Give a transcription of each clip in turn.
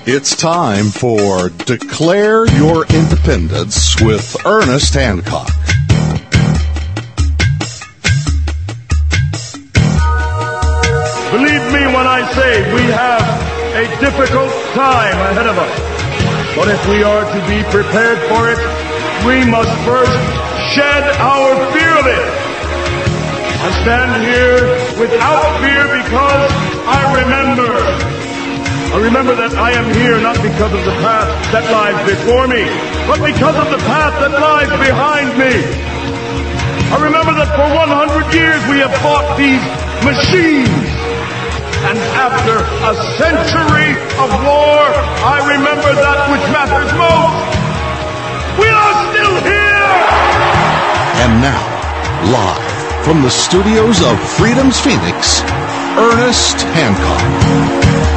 It's time for Declare Your Independence with Ernest Hancock. Believe me when I say we have a difficult time ahead of us. But if we are to be prepared for it, we must first shed our fear of it. I stand here without fear because I remember that I am here not because of the path that lies before me, but because of the path that lies behind me. I remember that for 100 years we have fought these machines. And after a century of war, I remember that which matters most. We are still here! And now, live from the studios of Freedom's Phoenix, Ernest Hancock.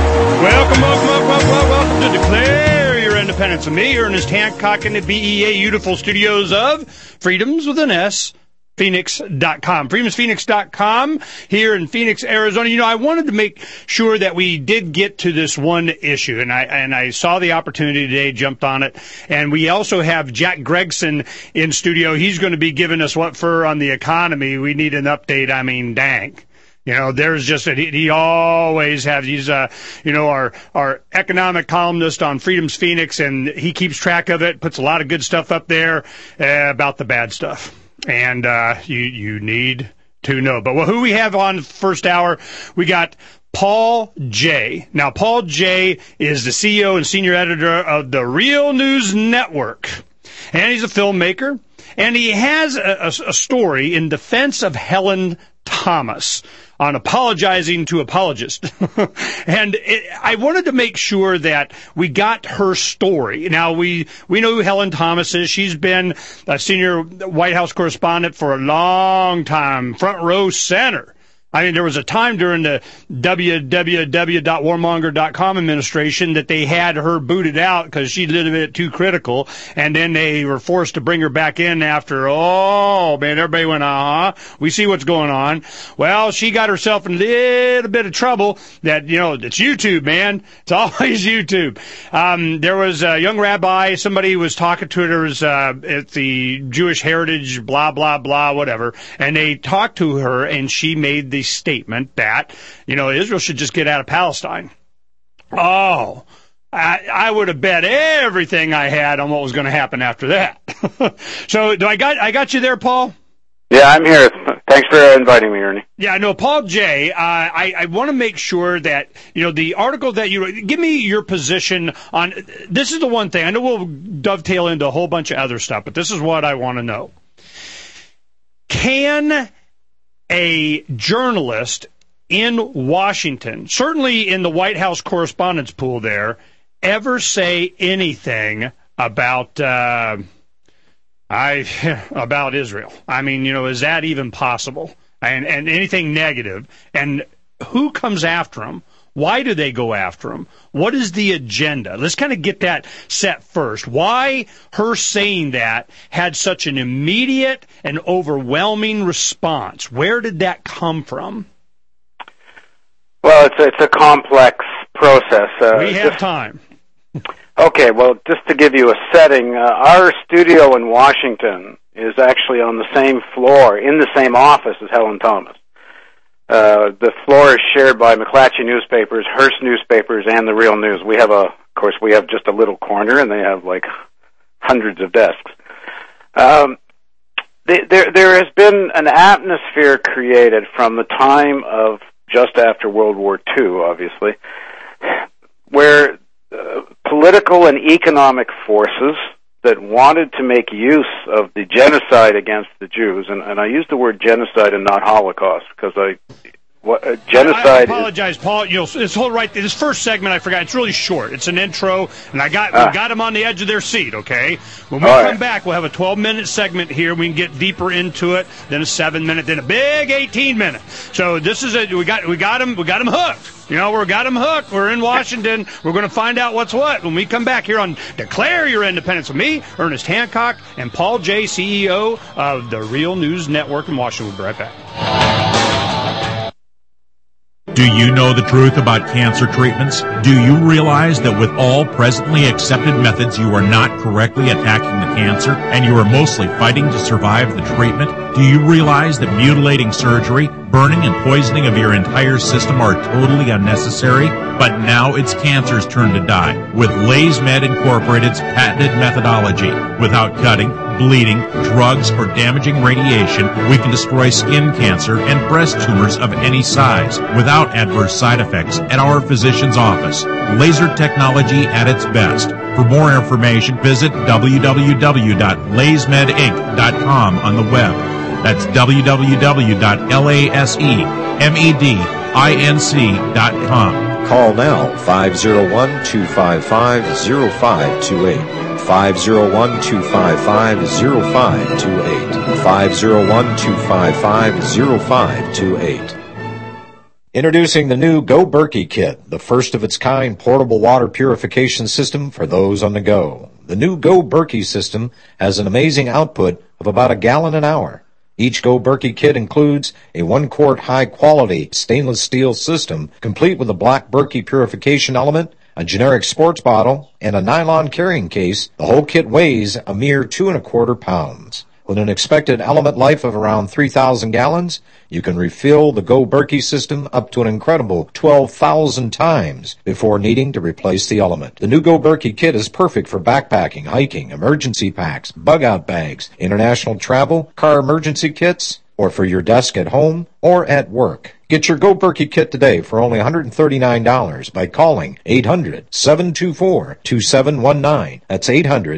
Welcome to Declare Your Independence with me, Ernest Hancock, in the BEA beautiful studios of Freedoms with an S, Phoenix.com. FreedomsPhoenix.com here in Phoenix, Arizona. You know, I wanted to make sure that we did get to this one issue, and I saw the opportunity today, jumped on it. And we also have Jack Gregson in studio. He's going to be giving us what for on the economy. We need an update. I mean, dang. You know, there's just he always has, he's, our economic columnist on Freedom's Phoenix, and he keeps track of it, puts a lot of good stuff up there about the bad stuff. And you need to know. But who we have on the first hour, we got Paul Jay. Now, Paul Jay is the CEO and senior editor of the Real News Network. And he's a filmmaker. And he has a story in defense of Helen Thomas on apologizing to apologists. And I wanted to make sure that we got her story. Now, we know who Helen Thomas is. She's been a senior White House correspondent for a long time, front row center. I mean, there was a time during the www.warmonger.com administration that they had her booted out because she did a bit too critical, and then they were forced to bring her back in after, oh, man, everybody went, we see what's going on. Well, she got herself in a little bit of trouble that, you know, it's YouTube, man. It's always YouTube. There was a young rabbi, somebody was talking to her, there was at the Jewish Heritage, blah, blah, blah, whatever, and they talked to her, and she made the statement that, you know, Israel should just get out of Palestine. Oh, I would have bet everything I had on what was going to happen after that. So I got you there, Paul? Yeah, I'm here. Thanks for inviting me, Ernie. Yeah, no, Paul Jay, I want to make sure that, you know, the article that you wrote, give me your position on, this is the one thing, I know we'll dovetail into a whole bunch of other stuff, but this is what I want to know. Can a journalist in Washington, certainly in the White House correspondence pool there, ever say anything about about Israel? I mean, you know, is that even possible? And anything negative? And who comes after him? Why do they go after him? What is the agenda? Let's kind of get that set first. Why her saying that had such an immediate and overwhelming response? Where did that come from? Well, it's a complex process. We have time. Okay, well, just to give you a setting, our studio in Washington is actually on the same floor, in the same office as Helen Thomas. The floor is shared by McClatchy Newspapers, Hearst Newspapers, and the Real News. We have we have just a little corner, and they have like hundreds of desks. There has been an atmosphere created from the time of just after World War II, obviously, where political and economic forces that wanted to make use of the genocide against the Jews, and I use the word genocide and not Holocaust because genocide. I apologize, Paul. You know, this whole this first segment I forgot. It's really short. It's an intro, and we got them on the edge of their seat. Okay, when we come back, we'll have a 12-minute segment here. We can get deeper into it. Then a 7-minute, then a big 18-minute. So this is we got them hooked. You know, we got them hooked. We're in Washington. We're going to find out what's what when we come back here on Declare Your Independence with me, Ernest Hancock, and Paul Jay, CEO of the Real News Network in Washington. We'll be right back. Do you know the truth about cancer treatments? Do you realize that with all presently accepted methods, you are not correctly attacking the cancer, and you are mostly fighting to survive the treatment? Do you realize that mutilating surgery, burning and poisoning of your entire system are totally unnecessary? But now it's cancer's turn to die. With LaysMed Incorporated's patented methodology, without cutting, bleeding, drugs, or damaging radiation, we can destroy skin cancer and breast tumors of any size without adverse side effects at our physician's office. Laser technology at its best. For more information, visit www.laysmedinc.com on the web. That's www.laysmedinc.com. Call now, 501-255-0528. 501-255-0528. 501-255-0528. Introducing the new Go Berkey Kit, the first of its kind portable water purification system for those on the go. The new Go Berkey system has an amazing output of about a gallon an hour. Each Go Berkey kit includes a 1-quart high-quality stainless steel system, complete with a black Berkey purification element, a generic sports bottle, and a nylon carrying case. The whole kit weighs a mere 2¼ pounds. With an expected element life of around 3,000 gallons, you can refill the Go Berkey system up to an incredible 12,000 times before needing to replace the element. The new Go Berkey kit is perfect for backpacking, hiking, emergency packs, bug-out bags, international travel, car emergency kits, or for your desk at home or at work. Get your Go Berkey kit today for only $139 by calling 800-724-2719. That's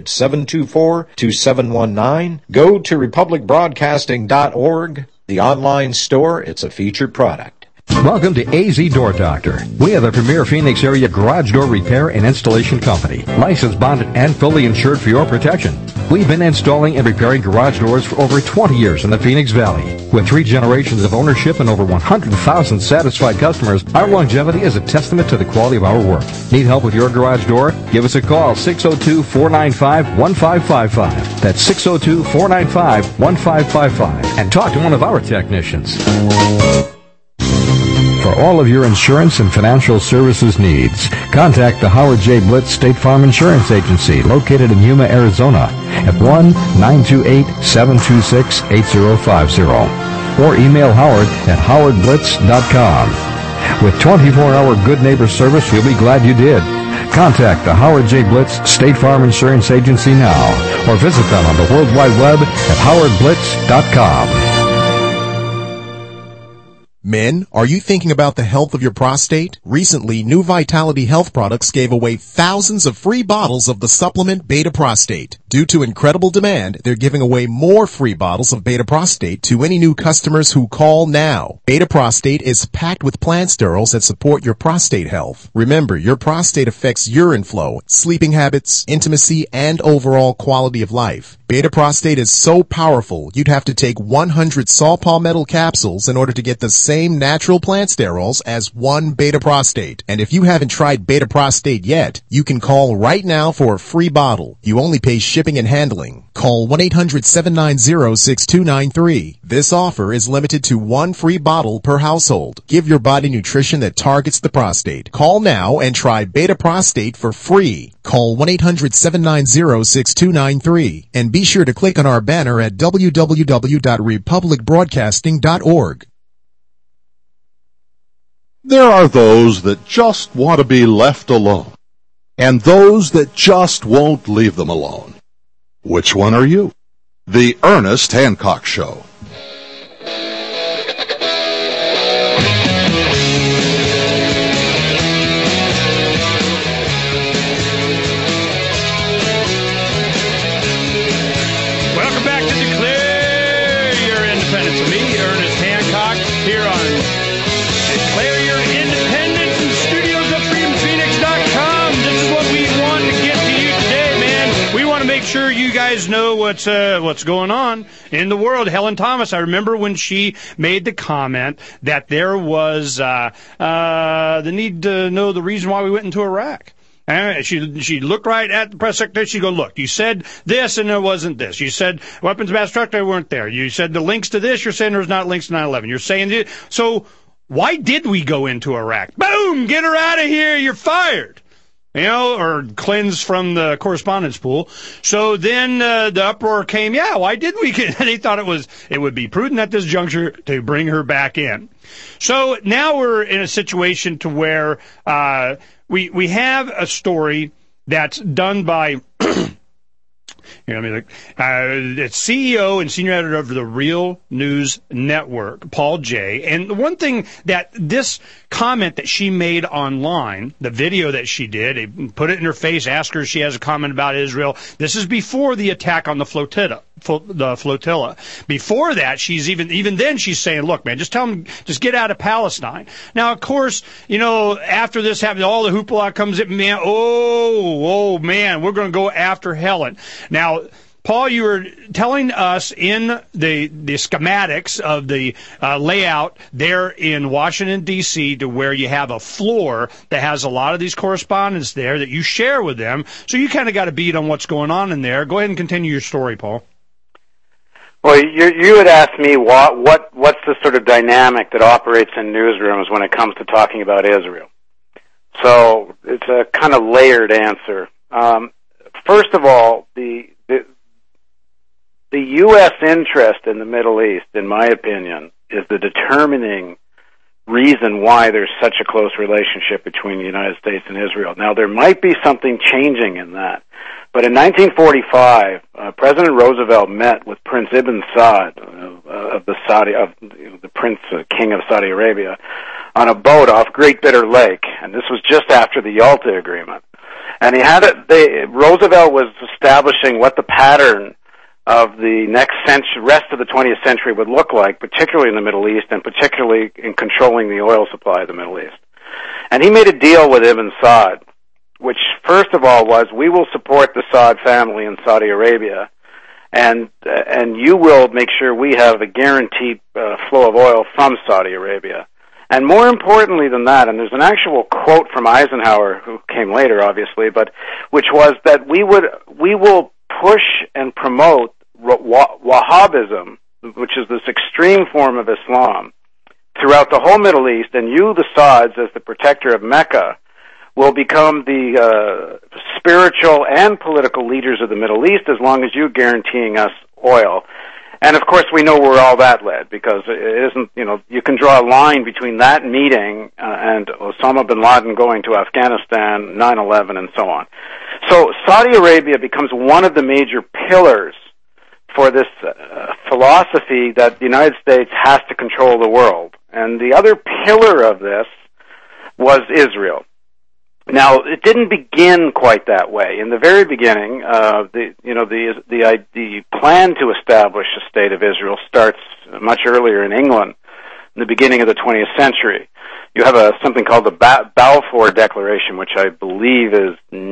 800-724-2719. Go to republicbroadcasting.org. The online store, it's a featured product. Welcome to AZ Door Doctor. We are the premier Phoenix area garage door repair and installation company, licensed, bonded, and fully insured for your protection. We've been installing and repairing garage doors for over 20 years in the Phoenix Valley. With 3 generations of ownership and over 100,000 satisfied customers, our longevity is a testament to the quality of our work. Need help with your garage door? Give us a call, 602-495-1555. That's 602-495-1555. And talk to one of our technicians. For all of your insurance and financial services needs, contact the Howard J. Blitz State Farm Insurance Agency, located in Yuma, Arizona, at 1-928-726-8050. Or email Howard at howardblitz.com. With 24-hour good neighbor service, we'll be glad you did. Contact the Howard J. Blitz State Farm Insurance Agency now, or visit them on the World Wide Web at howardblitz.com. Men, are you thinking about the health of your prostate? Recently, New Vitality Health Products gave away thousands of free bottles of the supplement Beta Prostate. Due to incredible demand, they're giving away more free bottles of Beta Prostate to any new customers who call now. Beta Prostate is packed with plant sterols that support your prostate health. Remember, your prostate affects urine flow, sleeping habits, intimacy, and overall quality of life. Beta Prostate is so powerful, you'd have to take 100 saw palmetto capsules in order to get the same natural plant sterols as one Beta Prostate. And if you haven't tried Beta Prostate yet, you can call right now for a free bottle. You only pay shipping and handling. Call 1-800-790-6293. This offer is limited to 1 free bottle per household. Give your body nutrition that targets the prostate. Call now and try Beta Prostate for free. Call 1-800-790-6293. And be sure to click on our banner at www.republicbroadcasting.org. There are those that just want to be left alone, and those that just won't leave them alone. Which one are you? The Ernest Hancock Show. Welcome back to Declare Your Independence with me, Ernest Hancock, here on Declare Your Independence in the studios of freedomphoenix.com. This is what we want to get to you today, man. We want to make sure you guys know what's going on in the world. Helen Thomas, I remember when she made the comment that there was the need to know the reason why we went into Iraq. And she looked right at the press secretary. She'd go, look, you said this and there wasn't this. You said weapons of mass destruction weren't there. You said the links to this. You're saying there's not links to 9/11. You're saying this. So why did we go into Iraq? Boom! Get her out of here! You're fired! Or cleansed from the correspondence pool. So then the uproar came, why did we get... They thought it would be prudent at this juncture to bring her back in. So now we're in a situation to where we have a story that's done by... it's CEO and senior editor of the Real News Network, Paul Jay. And the one thing that this comment that she made online, the video that she did, put it in her face, asked her if she has a comment about Israel. This is before the attack on the flotilla. Before that, she's even then she's saying, look, man, just tell them, just get out of Palestine. Now, of course, after this happened, all the hoopla comes in, man, oh man, we're going to go after Helen. Now, Paul, you were telling us in the schematics of the layout there in Washington, D.C., to where you have a floor that has a lot of these correspondents there that you share with them. So you kind of got a beat on what's going on in there. Go ahead and continue your story, Paul. Well, you had asked me what's the sort of dynamic that operates in newsrooms when it comes to talking about Israel. So it's a kind of layered answer. First of all, the U.S. interest in the Middle East, in my opinion, is the determining reason why there's such a close relationship between the United States and Israel. Now, there might be something changing in that. But in 1945, President Roosevelt met with Prince Ibn Saud the Prince King of Saudi Arabia, on a boat off Great Bitter Lake, and this was just after the Yalta Agreement. And Roosevelt was establishing what the pattern of the rest of the 20th century would look like, particularly in the Middle East, and particularly in controlling the oil supply of the Middle East. And he made a deal with Ibn Saud, which first of all was, we will support the Saud family in Saudi Arabia, and you will make sure we have a guaranteed flow of oil from Saudi Arabia. And more importantly than that, and there's an actual quote from Eisenhower, who came later, obviously, but which was that we will push and promote Wahhabism, which is this extreme form of Islam, throughout the whole Middle East, and you, the Sauds, as the protector of Mecca, will become the spiritual and political leaders of the Middle East as long as you're guaranteeing us oil. And of course we know where all that led, because it isn't, you can draw a line between that meeting and Osama bin Laden going to Afghanistan, 9/11, and so on. So Saudi Arabia becomes one of the major pillars for this philosophy that the United States has to control the world. And the other pillar of this was Israel. Now, it didn't begin quite that way. In the very beginning, the plan to establish a state of Israel starts much earlier in England, in the beginning of the 20th century. You have something called the Balfour Declaration, which I believe is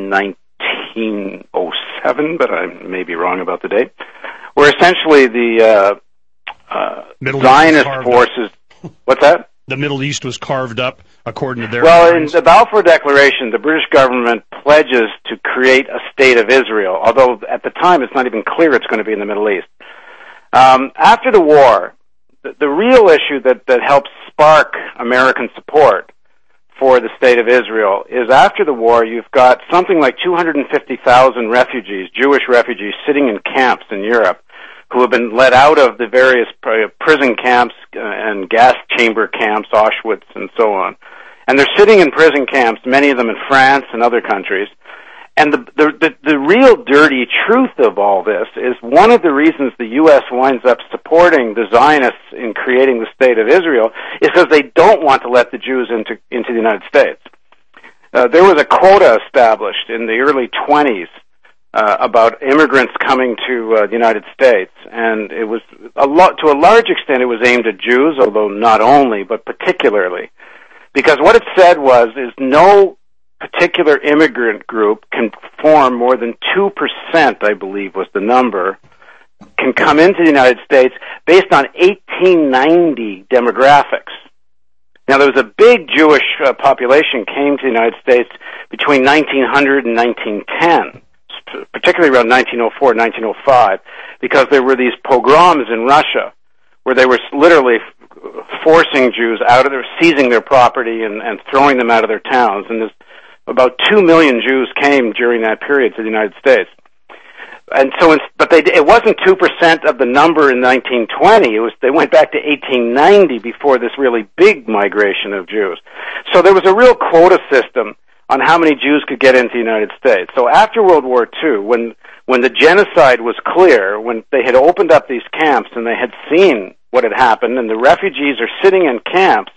1907, but I may be wrong about the date, where essentially the Zionist forces... What's that? The Middle East was carved up according to their... Well, in the Balfour Declaration, the British government pledges to create a state of Israel, although at the time it's not even clear it's going to be in the Middle East. After the war, the real issue that helps spark American support for the state of Israel is, after the war, you've got something like 250,000 refugees, Jewish refugees, sitting in camps in Europe, who have been let out of the various prison camps and gas chamber camps, Auschwitz and so on. And they're sitting in prison camps, many of them in France and other countries. And the real dirty truth of all this is, one of the reasons the U.S. winds up supporting the Zionists in creating the State of Israel is because they don't want to let the Jews into the United States. There was a quota established in the early 20s about immigrants coming to the United States, and it was to a large extent it was aimed at Jews, although not only, but particularly, because what it said is no particular immigrant group can form more than 2%, I believe was the number, can come into the United States based on 1890 demographics. Now, there was a big Jewish population came to the United States between 1900 and 1910. Particularly around 1904, 1905, because there were these pogroms in Russia where they were literally forcing Jews out of seizing their property and throwing them out of their towns. And about 2 million Jews came during that period to the United States. And so, it wasn't 2% of the number in 1920. They went back to 1890 before this really big migration of Jews. So there was a real quota system on how many Jews could get into the United States. So after World War II, when the genocide was clear, when they had opened up these camps and they had seen what had happened, and the refugees are sitting in camps,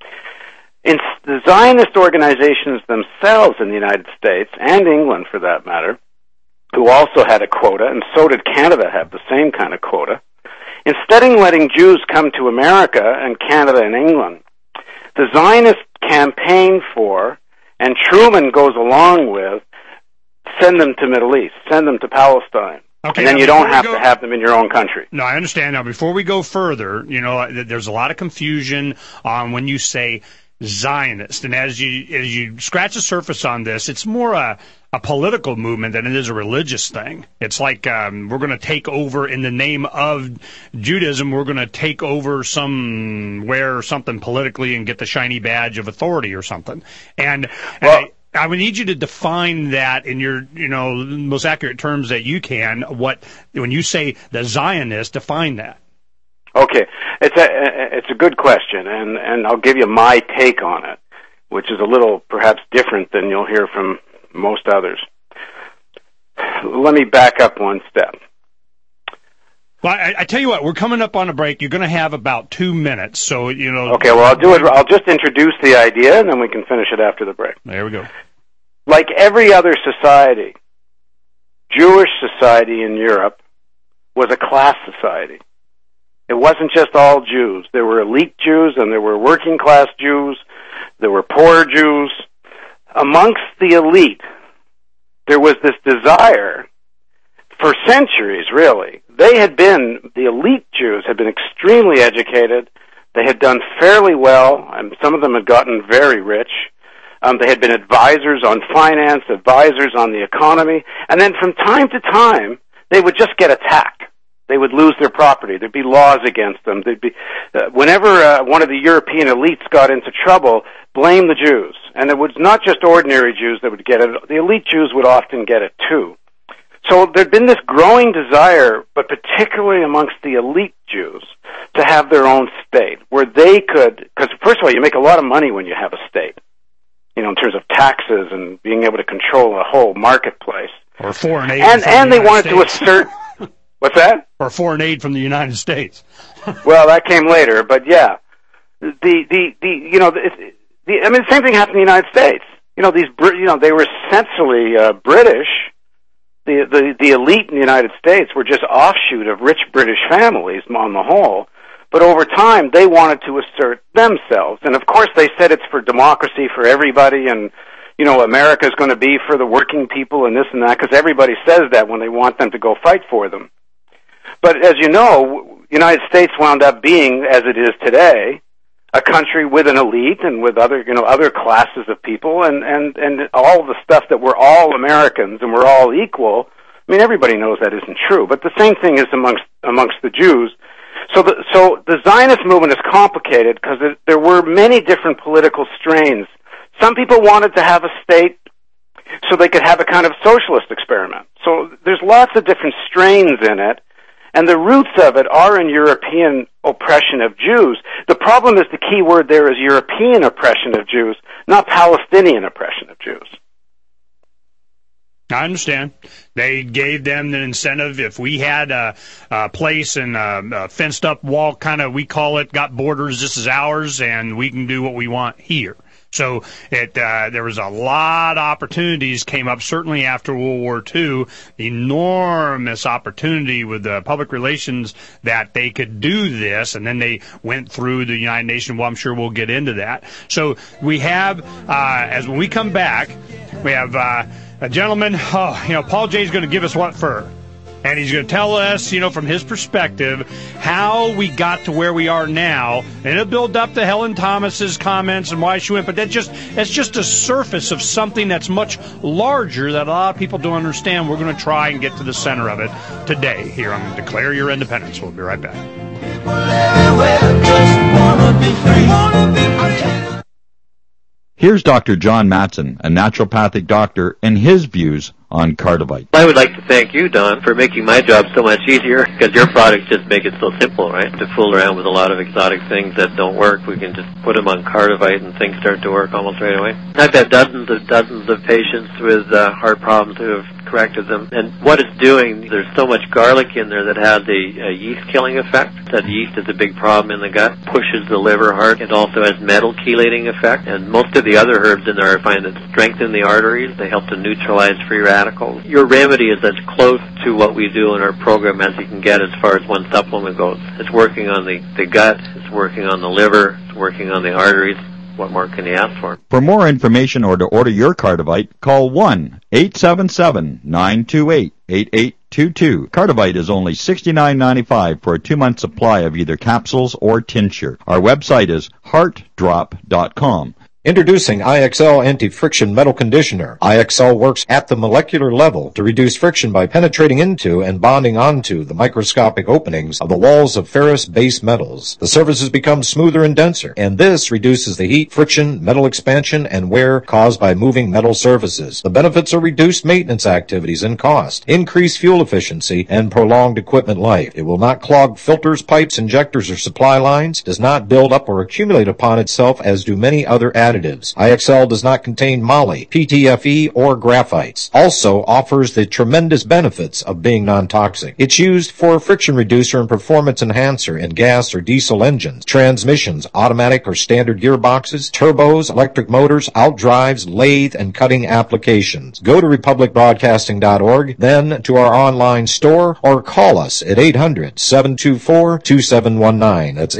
the Zionist organizations themselves in the United States, and England for that matter, who also had a quota, and so did Canada have the same kind of quota, instead of letting Jews come to America and Canada and England, the Zionists campaign for, and Truman goes along with, send them to Middle East, send them to Palestine. Okay, and then you don't have to have them in your own country. No, I understand. Now, before we go further, there's a lot of confusion on when you say Zionist. And as you scratch the surface on this, it's more a political movement than it is a religious thing. It's like we're going to take over in the name of Judaism. We're going to take over somewhere, something politically, and get the shiny badge of authority or something. I would need you to define that in your, most accurate terms that you can. When you say the Zionist, define that. Okay, it's a good question, and I'll give you my take on it, which is a little perhaps different than you'll hear from most others. Let me back up one step. Well, I tell you what, we're coming up on a break. You're going to have about 2 minutes, so Okay, well, I'll do it. I'll just introduce the idea, and then we can finish it after the break. There we go. Like every other society, Jewish society in Europe was a class society. It wasn't just all Jews. There were elite Jews, and there were working class Jews. There were poor Jews. Amongst the elite, there was this desire for centuries, really. The elite Jews had been extremely educated. They had done fairly well, and some of them had gotten very rich. They had been advisors on finance, advisors on the economy, and then from time to time, they would just get attacked. They would lose their property. There'd be laws against them. Whenever one of the European elites got into trouble, blame the Jews. And it was not just ordinary Jews that would get it. The elite Jews would often get it too. So there'd been this growing desire, but particularly amongst the elite Jews, to have their own state, where they could, because first of all, you make a lot of money when you have a state, in terms of taxes and being able to control a whole marketplace. Or foreign aid. And they wanted to assert, what's that? Or foreign aid from the United States. Well, that came later, but yeah. The same thing happened in the United States. They were essentially British. The elite in the United States were just offshoot of rich British families on the whole, but over time they wanted to assert themselves. And of course they said it's for democracy for everybody, and America's going to be for the working people and this and that, because everybody says that when they want them to go fight for them. But as you know, the United States wound up being, as it is today, a country with an elite and with other classes of people, and all the stuff that we're all Americans and we're all equal. I mean, everybody knows that isn't true, but the same thing is amongst the Jews. So the Zionist movement is complicated because there were many different political strains. Some people wanted to have a state so they could have a kind of socialist experiment. So there's lots of different strains in it. And the roots of it are in European oppression of Jews. The problem is the key word there is European oppression of Jews, not Palestinian oppression of Jews. I understand. They gave them the incentive. If we had a place and a fenced-up wall, we call it, got borders, this is ours, and we can do what we want here. So there was a lot of opportunities came up, certainly after World War II, enormous opportunity with the public relations that they could do this, and then they went through the United Nations. Well, I'm sure we'll get into that. So we have, as when we come back, we have a gentleman, Paul Jay's going to give us what for? And he's going to tell us, from his perspective, how we got to where we are now. And it'll build up to Helen Thomas's comments and why she went. But that's just a surface of something that's much larger that a lot of people don't understand. We're going to try and get to the center of it today here on Declare Your Independence. We'll be right back. Here's Dr. John Matson, a naturopathic doctor, and his views on Cardivite. I would like to thank you, Don, for making my job so much easier, because your products just make it so simple, right? To fool around with a lot of exotic things that don't work, we can just put them on Cardivite and things start to work almost right away. I've had dozens of patients with heart problems who have corrected them, and what it's doing, there's so much garlic in there that has a yeast-killing effect. That yeast is a big problem in the gut, pushes the liver hard. It also has metal chelating effect, and most of the other herbs in there I find that strengthen the arteries. They help to neutralize free radicals. Your remedy is as close to what we do in our program as you can get as far as one supplement goes. It's working on the gut, it's working on the liver, it's working on the arteries. What more can you ask for? For more information or to order your Cardivite, call 1-877-928-8822. Cardivite is only $69.95 for a 2-month supply of either capsules or tincture. Our website is heartdrop.com. Introducing IXL Anti-Friction Metal Conditioner. IXL works at the molecular level to reduce friction by penetrating into and bonding onto the microscopic openings of the walls of ferrous base metals. The surfaces become smoother and denser, and this reduces the heat, friction, metal expansion, and wear caused by moving metal surfaces. The benefits are reduced maintenance activities and cost, increased fuel efficiency, and prolonged equipment life. It will not clog filters, pipes, injectors, or supply lines, does not build up or accumulate upon itself as do many other additives. IXL does not contain moly, PTFE, or graphites. Also offers the tremendous benefits of being non-toxic. It's used for a friction reducer and performance enhancer in gas or diesel engines, transmissions, automatic or standard gearboxes, turbos, electric motors, outdrives, lathe, and cutting applications. Go to republicbroadcasting.org, then to our online store, or call us at 800-724-2719. That's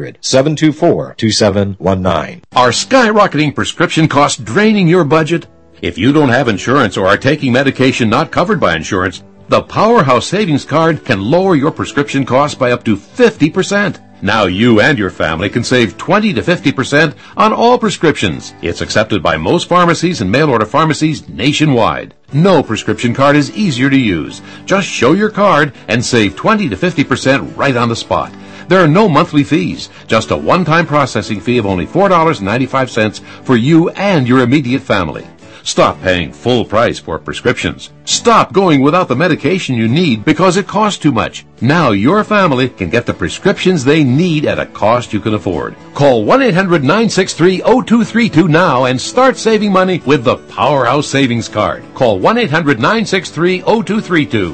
800-724-2719. Are skyrocketing prescription costs draining your budget? If you don't have insurance or are taking medication not covered by insurance, the Powerhouse Savings Card can lower your prescription costs by up to 50%. Now you and your family can save 20 to 50% on all prescriptions. It's accepted by most pharmacies and mail-order pharmacies nationwide. No prescription card is easier to use. Just show your card and save 20 to 50% right on the spot. There are no monthly fees, just a one-time processing fee of only $4.95 for you and your immediate family. Stop paying full price for prescriptions. Stop going without the medication you need because it costs too much. Now your family can get the prescriptions they need at a cost you can afford. Call 1-800-963-0232 now and start saving money with the Powerhouse Savings Card. Call 1-800-963-0232.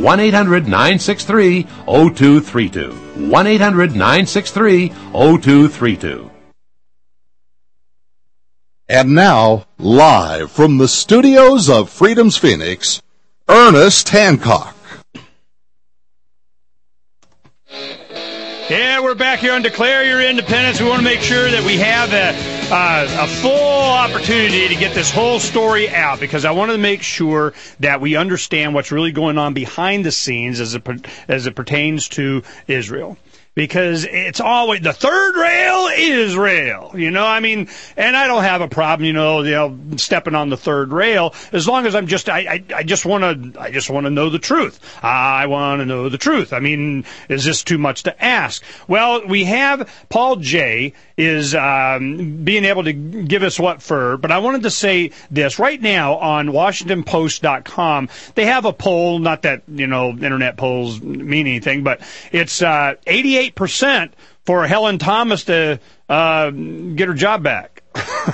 1-800-963-0232. 1-800-963-0232. And now, live from the studios of Freedom's Phoenix, Ernest Hancock. Yeah, we're back here on Declare Your Independence. We want to make sure that we have a full opportunity to get this whole story out, because I want to make sure that we understand what's really going on behind the scenes as it pertains to Israel. Because it's always the third rail, Israel. And I don't have a problem, stepping on the third rail, as long as I just want to know the truth. I want to know the truth. Is this too much to ask? Well, we have Paul J. is being able to give us what for, but I wanted to say this right now on WashingtonPost.com. They have a poll, not that, internet polls mean anything, but it's 88% for Helen Thomas to get her job back.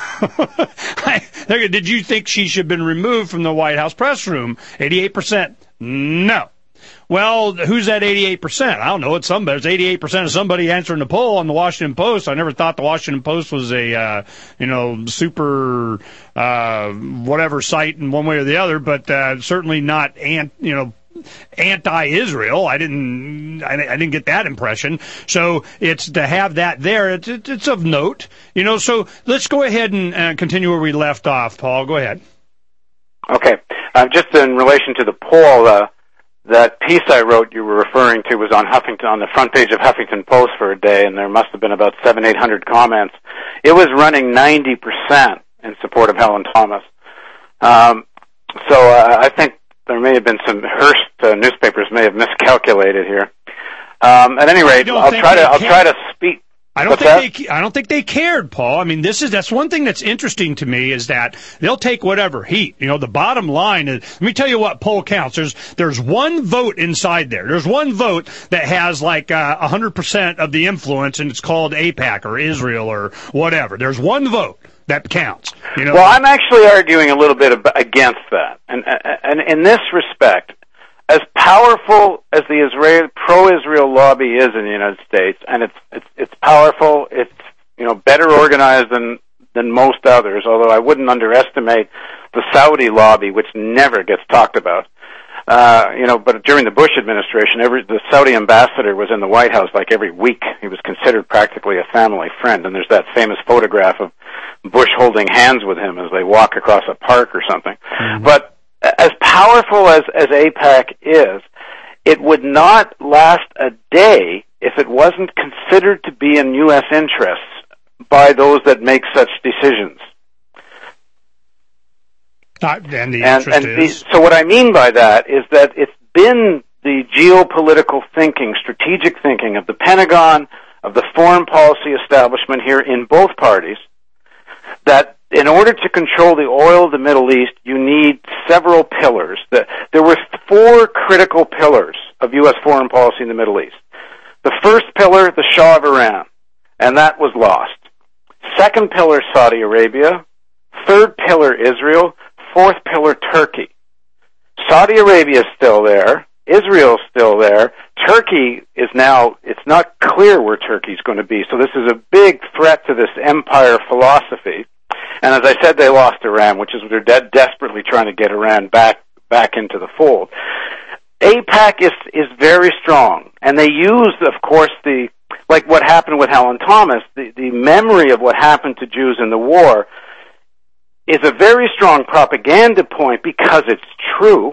Did you think she should have been removed from the White House press room? 88%. No. Well, who's that 88%? I don't know. It's somebody. It's 88% of somebody answering the poll on the Washington Post. I never thought the Washington Post was a, super, whatever site in one way or the other, but certainly not anti-Israel. I didn't get that impression. So it's to have that there. It's of note, So let's go ahead and continue where we left off. Paul, go ahead. Okay, just in relation to the poll, that piece I wrote you were referring to was on the front page of Huffington Post for a day, and there must have been about 700-800 comments. It was running 90% in support of Helen Thomas. So I think there may have been some Hearst newspapers may have miscalculated here. At any rate, I'll try to speak. I don't think they cared, Paul. I mean, that's one thing that's interesting to me is that they'll take whatever heat. You know, the bottom line is, let me tell you what poll counts. There's one vote inside there. There's one vote that has like 100% of the influence, and it's called AIPAC or Israel or whatever. There's one vote that counts. You know? Well, I'm actually arguing a little bit against that, and in this respect, as powerful as the pro-Israel lobby is in the United States, and it's powerful, it's better organized than most others. Although I wouldn't underestimate the Saudi lobby, which never gets talked about. But during the Bush administration, the Saudi ambassador was in the White House like every week. He was considered practically a family friend, and there's that famous photograph of Bush holding hands with him as they walk across a park or something. Mm-hmm. But as powerful as AIPAC is, it would not last a day if it wasn't considered to be in U.S. interests by those that make such decisions. So what I mean by that is that it's been the geopolitical thinking, strategic thinking of the Pentagon, of the foreign policy establishment here in both parties, that in order to control the oil of the Middle East, you need several pillars. There were 4 critical pillars of U.S. foreign policy in the Middle East. The first pillar, the Shah of Iran, and that was lost. Second pillar, Saudi Arabia. Third pillar, Israel. Fourth pillar, Turkey. Saudi Arabia is still there. Israel is still there. Turkey is now, it's not clear where Turkey's going to be, so this is a big threat to this empire philosophy. And as I said, they lost Iran, which is what they're desperately trying to get Iran back into the fold. AIPAC is very strong, and they used, of course, like what happened with Helen Thomas, the memory of what happened to Jews in the war is a very strong propaganda point because it's true,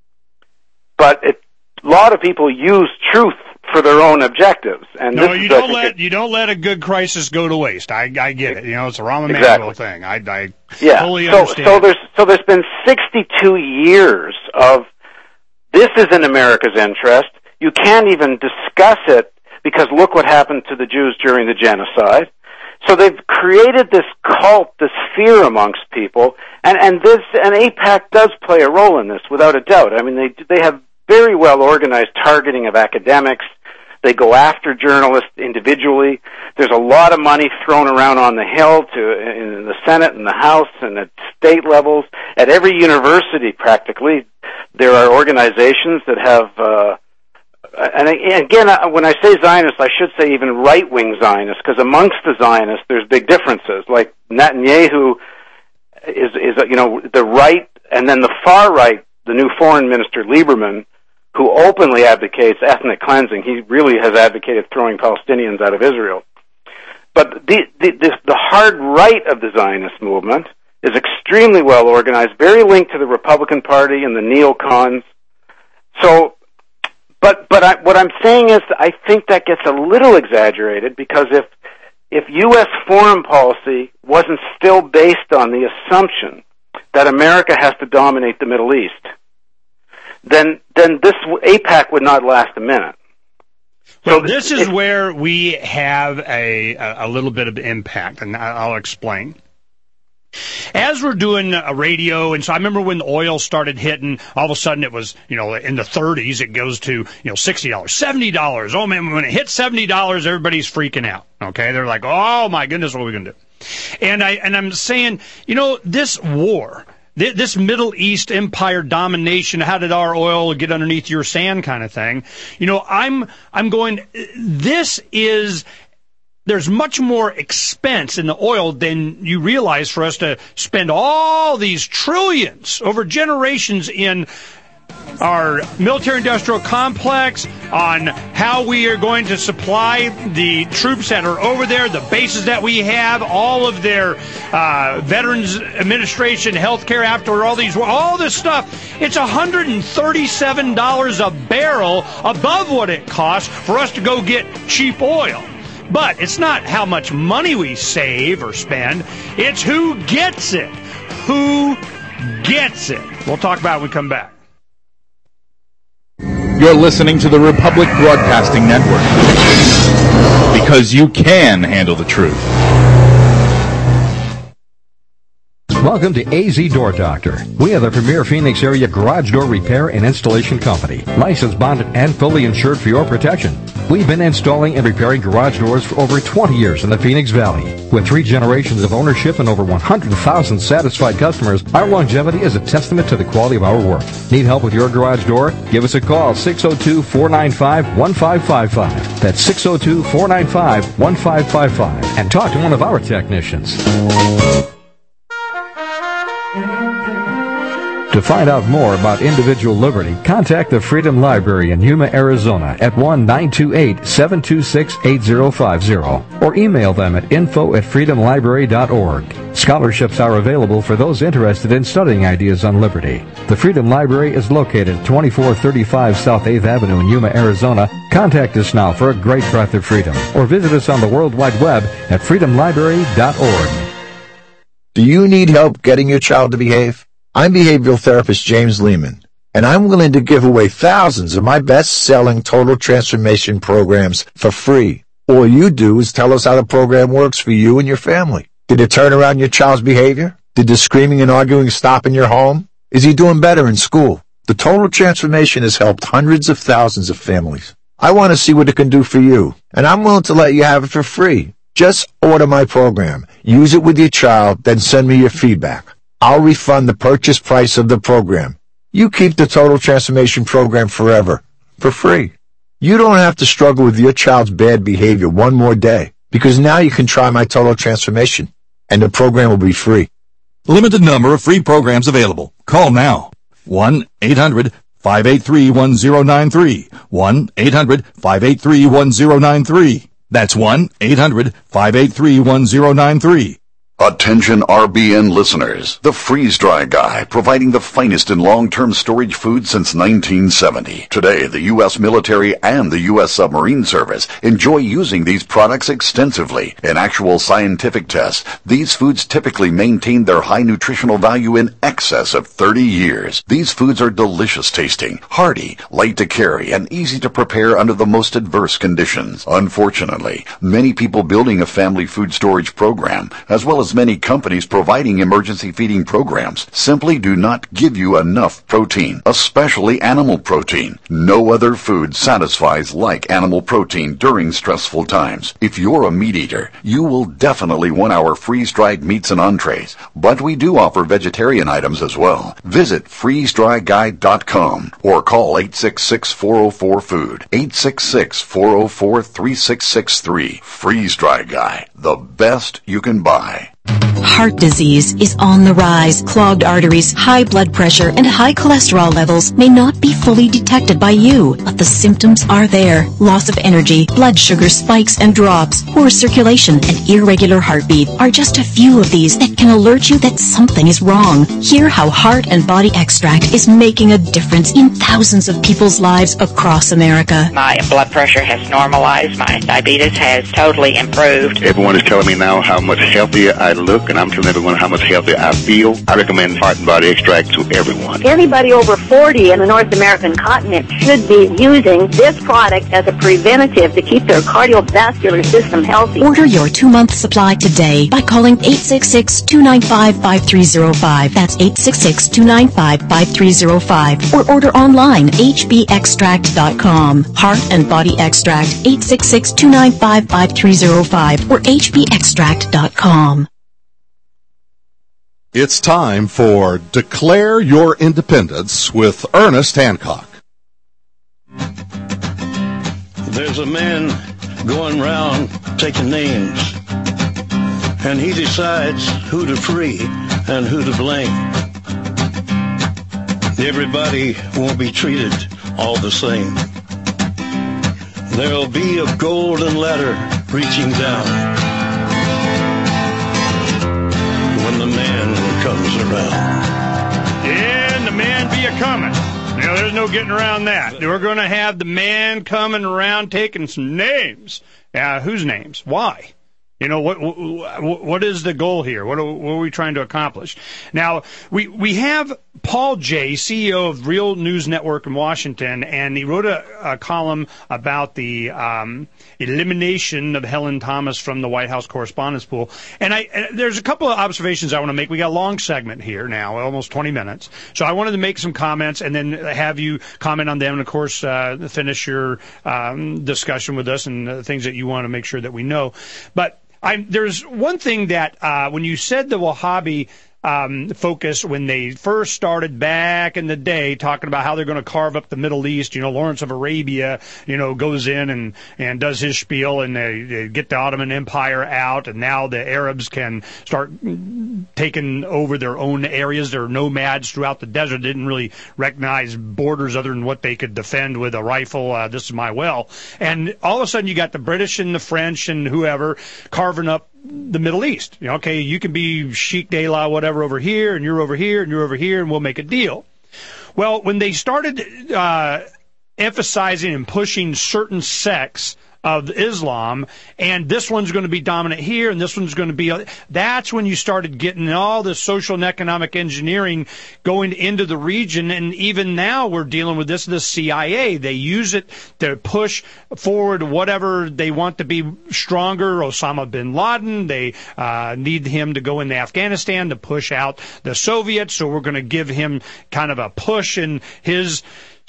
but a lot of people use truth for their own objectives. And no, you don't let a good crisis go to waste. I get it. It's a Rahm Emanuel thing. I fully understand. So there's been 62 years of this is in America's interest. You can't even discuss it because look what happened to the Jews during the genocide. So they've created this cult, this fear amongst people, and AIPAC does play a role in this without a doubt. I mean, they have very well organized targeting of academics. They go after journalists individually. There's a lot of money thrown around on the Hill in the Senate and the House and at state levels. At every university, practically, there are organizations that have, and again, when I say Zionists, I should say even right-wing Zionists, because amongst the Zionists, there's big differences. Like Netanyahu is the right, and then the far right, the new foreign minister Lieberman, who openly advocates ethnic cleansing. He really has advocated throwing Palestinians out of Israel. But the hard right of the Zionist movement is extremely well organized, very linked to the Republican Party and the neocons. So, what I'm saying is I think that gets a little exaggerated because if U.S. foreign policy wasn't still based on the assumption that America has to dominate the Middle East, then this AIPAC would not last a minute. So this is where we have a little bit of impact, and I'll explain. As we're doing a radio, and so I remember when the oil started hitting, all of a sudden it was, in the 30s, it goes to, $60, $70. Oh man, when it hits $70, everybody's freaking out. Okay. They're like, oh my goodness, what are we going to do? And I'm saying, this war, this Middle East empire domination, how did our oil get underneath your sand kind of thing? I'm going, there's much more expense in the oil than you realize for us to spend all these trillions over generations in our military-industrial complex, on how we are going to supply the troops that are over there, the bases that we have, all of their Veterans Administration, health care after all this stuff. It's $137 a barrel above what it costs for us to go get cheap oil. But it's not how much money we save or spend. It's who gets it. Who gets it? We'll talk about it when we come back. You're listening to the Republic Broadcasting Network. Because you can handle the truth. Welcome to AZ Door Doctor. We are the premier Phoenix area garage door repair and installation company. Licensed, bonded, and fully insured for your protection. We've been installing and repairing garage doors for over 20 years in the Phoenix Valley. With 3 generations of ownership and over 100,000 satisfied customers, our longevity is a testament to the quality of our work. Need help with your garage door? Give us a call, 602-495-1555. That's 602-495-1555. And talk to one of our technicians. To find out more about individual liberty, contact the Freedom Library in Yuma, Arizona at 1-928-726-8050 or email them at info@freedomlibrary.org. Scholarships are available for those interested in studying ideas on liberty. The Freedom Library is located at 2435 South 8th Avenue in Yuma, Arizona. Contact us now for a great breath of freedom or visit us on the World Wide Web at freedomlibrary.org. Do you need help getting your child to behave? I'm behavioral therapist James Lehman, and I'm willing to give away thousands of my best-selling Total Transformation programs for free. All you do is tell us how the program works for you and your family. Did it turn around your child's behavior? Did the screaming and arguing stop in your home? Is he doing better in school? The Total Transformation has helped hundreds of thousands of families. I want to see what it can do for you, and I'm willing to let you have it for free. Just order my program, use it with your child, then send me your feedback. I'll refund the purchase price of the program. You keep the Total Transformation program forever, for free. You don't have to struggle with your child's bad behavior one more day, because now you can try my Total Transformation, and the program will be free. Limited number of free programs available. Call now. 1-800-583-1093. 1-800-583-1093. That's 1-800-583-1093. Attention RBN listeners. The Freeze Dry Guy, providing the finest in long-term storage food since 1970. Today, the U.S. military and the U.S. submarine service enjoy using these products extensively. In actual scientific tests, these foods typically maintain their high nutritional value in excess of 30 years. These foods are delicious tasting, hearty, light to carry, and easy to prepare under the most adverse conditions. Unfortunately, many people building a family food storage program, as well as many companies providing emergency feeding programs, simply do not give you enough protein, especially animal protein. No other food satisfies like animal protein during stressful times. If you're a meat eater, you will definitely want our freeze-dried meats and entrees, but we do offer vegetarian items as well. Visit freezedryguide.com or call 866-404-FOOD, 866-404-3663. Freeze Dry Guy, the best you can buy. Heart disease is on the rise. Clogged arteries, high blood pressure, and high cholesterol levels may not be fully detected by you, but the symptoms are there. Loss of energy, blood sugar spikes and drops, poor circulation, and irregular heartbeat are just a few of these that can alert you that something is wrong. Hear how Heart and Body Extract is making a difference in thousands of people's lives across America. My blood pressure has normalized. My diabetes has totally improved. Everyone is telling me now how much healthier I look, and I'm telling everyone how much healthier I feel. I recommend Heart and Body Extract to everyone. Anybody over 40 in the North American continent should be using this product as a preventative to keep their cardiovascular system healthy. Order your 2-month supply today by calling 866-295-5305. That's 866-295-5305. Or order online, hbextract.com. Heart and Body Extract, 866-295-5305 or hbextract.com. It's time for Declare Your Independence with Ernest Hancock. There's a man going around taking names, and he decides who to free and who to blame. Everybody won't be treated all the same. There'll be a golden ladder reaching down when the man comes around. And the man be a-coming. Now, there's no getting around that. We're going to have the man coming around taking some names. Whose names? Why? You know, what is the goal here? What are we trying to accomplish? Now, we have Paul Jay, CEO of Real News Network in Washington, and he wrote a column about the elimination of Helen Thomas from the White House Correspondents' Pool. And there's a couple of observations I want to make. We got a long segment here now, almost 20 minutes. So I wanted to make some comments and then have you comment on them, and, of course, finish your discussion with us and things that you want to make sure that we know. But there's one thing that when you said the Wahhabi focus when they first started back in the day, talking about how they're going to carve up the Middle East. Lawrence of Arabia, goes in and does his spiel, and they get the Ottoman Empire out, and now the Arabs can start taking over their own areas. They're nomads throughout the desert. They didn't really recognize borders other than what they could defend with a rifle. This is my well. And all of a sudden you got the British and the French and whoever carving up the Middle East. Okay, you can be Sheikh Dela, whatever, over here, and you're over here, and you're over here, and we'll make a deal. Well, when they started emphasizing and pushing certain sects of Islam, and this one's going to be dominant here, and this one's going to be, that's when you started getting all the social and economic engineering going into the region. And even now we're dealing with the CIA. They use it to push forward whatever they want to be stronger. Osama bin Laden, they need him to go into Afghanistan to push out the Soviets, so we're going to give him kind of a push in his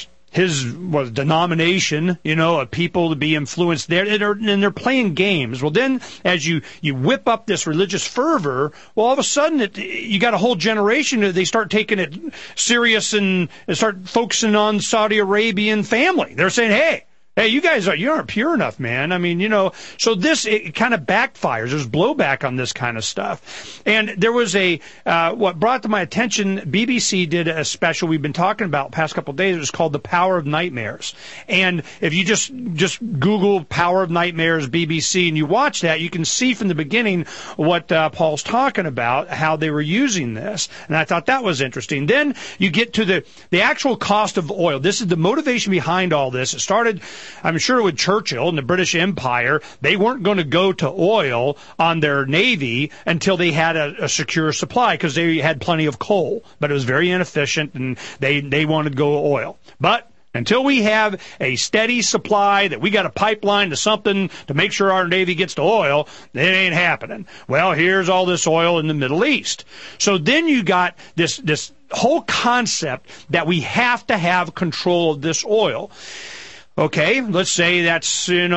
denomination, of people to be influenced there, and they're playing games. Well, then as you whip up this religious fervor, well, all of a sudden you got a whole generation that they start taking it serious and start focusing on Saudi Arabian family. They're saying, hey, you guys you aren't pure enough, man. I mean, so it kind of backfires. There's blowback on this kind of stuff. And there was what brought to my attention, BBC did a special we've been talking about the past couple of days. It was called The Power of Nightmares. And if you just Google Power of Nightmares BBC and you watch that, you can see from the beginning what Paul's talking about, how they were using this. And I thought that was interesting. Then you get to the actual cost of oil. This is the motivation behind all this. It started, I'm sure, with Churchill and the British Empire. They weren't going to go to oil on their navy until they had a secure supply, because they had plenty of coal, but it was very inefficient, and they wanted to go to oil. But until we have a steady supply, that we got a pipeline to something to make sure our Navy gets to oil, it ain't happening. Well, here's all this oil in the Middle East. So then you got this whole concept that we have to have control of this oil. Okay, let's say that's, in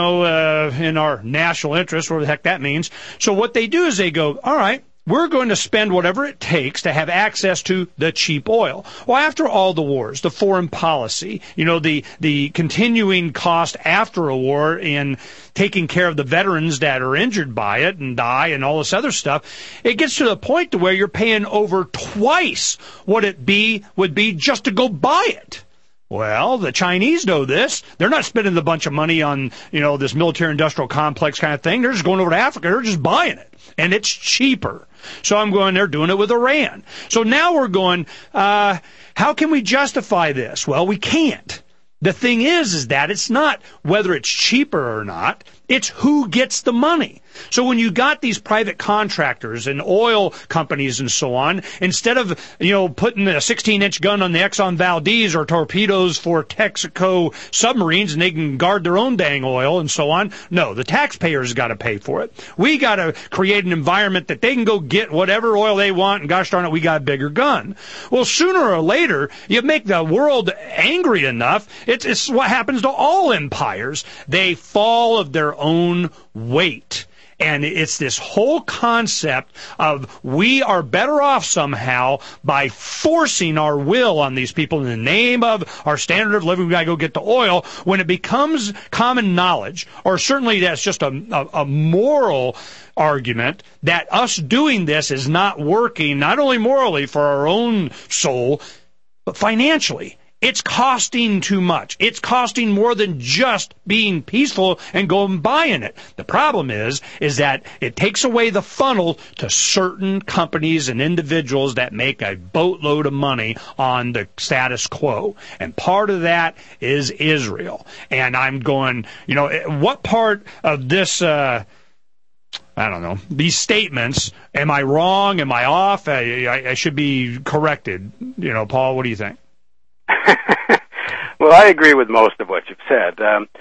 our national interest, whatever the heck that means. So what they do is they go, all right, we're going to spend whatever it takes to have access to the cheap oil. Well, after all the wars, the foreign policy, the continuing cost after a war in taking care of the veterans that are injured by it and die and all this other stuff, it gets to the point to where you're paying over twice what it would be just to go buy it. Well, the Chinese know this. They're not spending a bunch of money on, this military-industrial complex kind of thing. They're just going over to Africa. They're just buying it. And it's cheaper. So I'm going, they're doing it with Iran. So now we're going, how can we justify this? Well, we can't. The thing is that it's not whether it's cheaper or not. It's who gets the money. So when you got these private contractors and oil companies and so on, instead of, putting a 16-inch gun on the Exxon Valdez or torpedoes for Texaco submarines and they can guard their own dang oil and so on, no, the taxpayers got to pay for it. We got to create an environment that they can go get whatever oil they want, and gosh darn it, we got a bigger gun. Well, sooner or later, you make the world angry enough, it's what happens to all empires. They fall of their own weight. And it's this whole concept of we are better off somehow by forcing our will on these people in the name of our standard of living. We got to go get the oil. When it becomes common knowledge, or certainly that's just a moral argument, that us doing this is not working, not only morally for our own soul, but financially. It's costing too much. It's costing more than just being peaceful and going and buying it. The problem is that it takes away the funnel to certain companies and individuals that make a boatload of money on the status quo. And part of that is Israel. And I'm going, what part of this I don't know, these statements. Am I wrong? Am I off? I should be corrected. Paul, what do you think? Well, I agree with most of what you've said.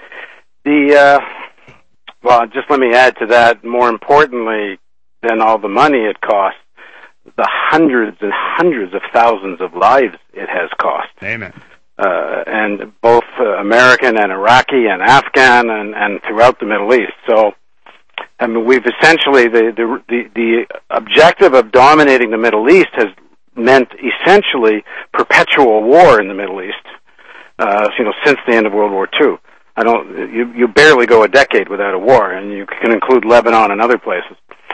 Well, just let me add to that, more importantly than all the money it costs, the hundreds and hundreds of thousands of lives it has cost. Amen. And both American and Iraqi and Afghan and throughout the Middle East. So, I mean, we've essentially, the objective of dominating the Middle East has meant essentially perpetual war in the Middle East, since the end of World War II. You barely go a decade without a war, and you can include Lebanon and other places.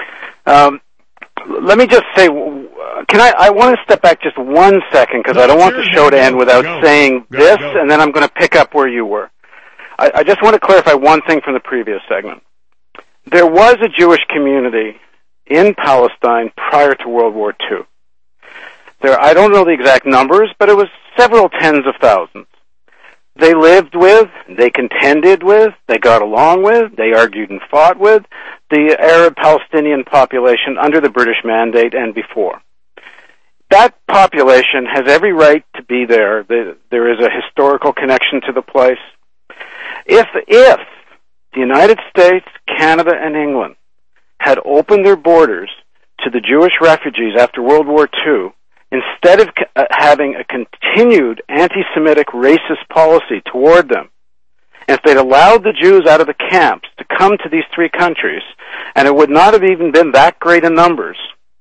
Let me just say, I want to step back just 1 second, because I don't want the show to end without saying this, and then I'm going to pick up where you were. I just want to clarify one thing from the previous segment. There was a Jewish community in Palestine prior to World War II. I don't know the exact numbers, but it was several tens of thousands. They lived with, they contended with, they got along with, they argued and fought with the Arab Palestinian population under the British Mandate and before. That population has every right to be there. There is a historical connection to the place. If the United States, Canada, and England had opened their borders to the Jewish refugees after World War II, instead of having a continued anti-Semitic racist policy toward them, if they'd allowed the Jews out of the camps to come to these three countries, and it would not have even been that great in numbers,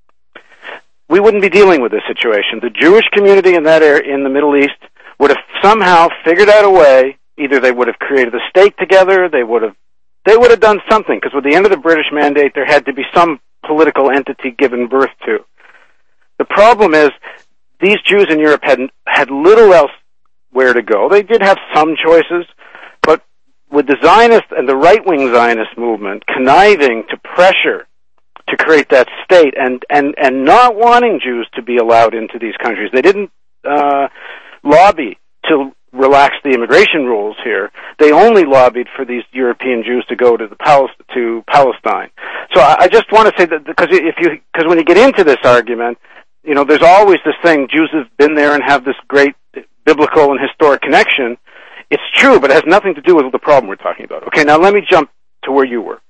we wouldn't be dealing with this situation. The Jewish community in that area, in the Middle East, would have somehow figured out a way. Either they would have created a state together, they would have done something, because with the end of the British Mandate, there had to be some political entity given birth to. The problem is, these Jews in Europe had little else where to go. They did have some choices, but with the Zionist and the right-wing Zionist movement conniving to pressure to create that state and not wanting Jews to be allowed into these countries, they didn't lobby to relax the immigration rules here. They only lobbied for these European Jews to go to Palestine. So I just want to say that because when you get into this argument, there's always this thing, Jews have been there and have this great biblical and historic connection. It's true, but it has nothing to do with the problem we're talking about. Okay, now let me jump to where you were.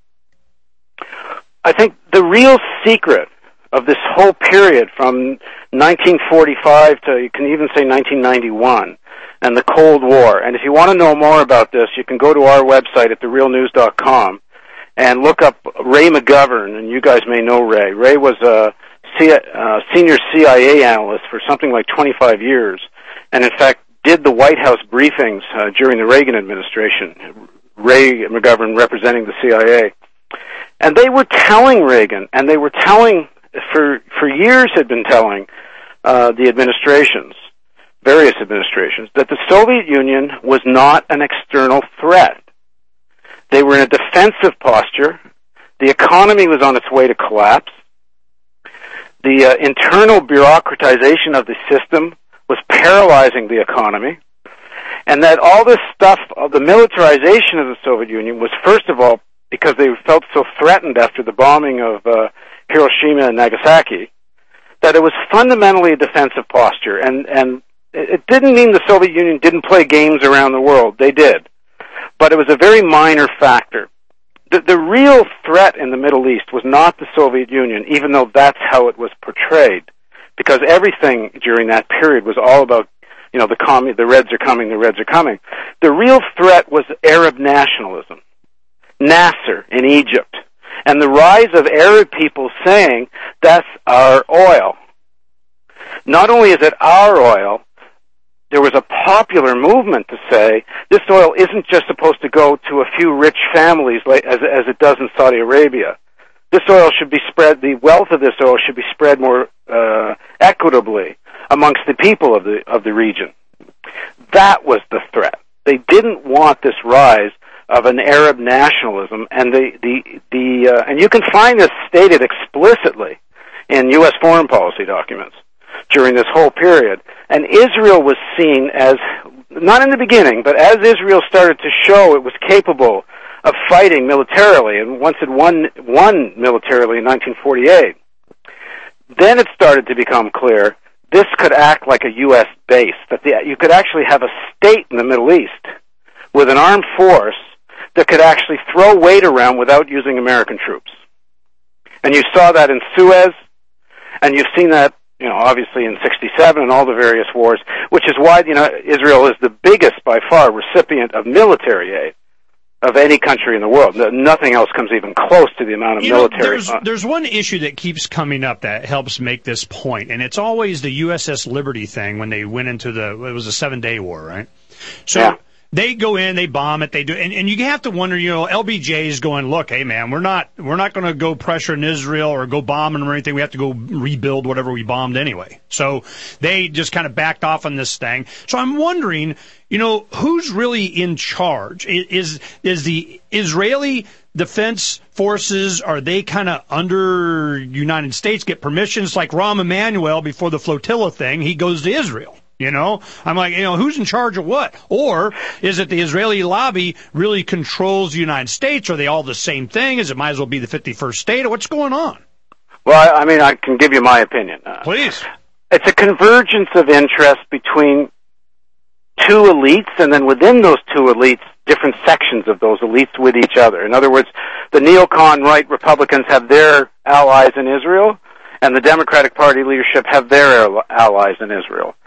I think the real secret of this whole period from 1945 to, you can even say 1991, and the Cold War, and if you want to know more about this, you can go to our website at therealnews.com and look up Ray McGovern, and you guys may know Ray. Ray was a senior CIA analyst for something like 25 years, and in fact did the White House briefings during the Reagan administration. Ray McGovern representing the CIA. And they were telling Reagan, and they were telling, for years had been telling the administrations, various administrations, that the Soviet Union was not an external threat. They were in a defensive posture. The economy was on its way to collapse. The internal bureaucratization of the system was paralyzing the economy, and that all this stuff of the militarization of the Soviet Union was, first of all, because they felt so threatened after the bombing of Hiroshima and Nagasaki, that it was fundamentally a defensive posture, and it didn't mean the Soviet Union didn't play games around the world. They did. But it was a very minor factor. The real threat in the Middle East was not the Soviet Union, even though that's how it was portrayed, because everything during that period was all about, the Reds are coming, the Reds are coming. The real threat was Arab nationalism. Nasser in Egypt, and the rise of Arab people saying, that's our oil. Not only is it our oil, there was a popular movement to say, this oil isn't just supposed to go to a few rich families as it does in Saudi Arabia. This oil should be spread, the wealth of this oil should be spread more equitably amongst the people of the region. That was the threat. They didn't want this rise of an Arab nationalism, and and you can find this stated explicitly in U.S. foreign policy documents during this whole period. And Israel was seen as, not in the beginning, but as Israel started to show it was capable of fighting militarily, and once it won militarily in 1948, then it started to become clear this could act like a U.S. base, that you could actually have a state in the Middle East with an armed force that could actually throw weight around without using American troops. And you saw that in Suez, and you've seen that, obviously in 67 and all the various wars, which is why Israel is the biggest, by far, recipient of military aid of any country in the world. Nothing else comes even close to the amount of military. There's one issue that keeps coming up that helps make this point, and it's always the USS Liberty thing when they went into it was a 7-day war, right? So yeah. They go in, they bomb it, they do, and you have to wonder, LBJ is going, look, hey man, we're not going to go pressure in Israel or go bomb them or anything. We have to go rebuild whatever we bombed anyway. So they just kind of backed off on this thing. So I'm wondering, who's really in charge? Is the Israeli Defense Forces, are they kind of under United States, get permissions like Rahm Emanuel before the flotilla thing? He goes to Israel. I'm like, who's in charge of what? Or is it the Israeli lobby really controls the United States? Are they all the same thing? Is it might as well be the 51st state? Or what's going on? Well, I can give you my opinion. Please. It's a convergence of interest between two elites, and then within those two elites, different sections of those elites with each other. In other words, the neocon right Republicans have their allies in Israel, and the Democratic Party leadership have their allies in Israel.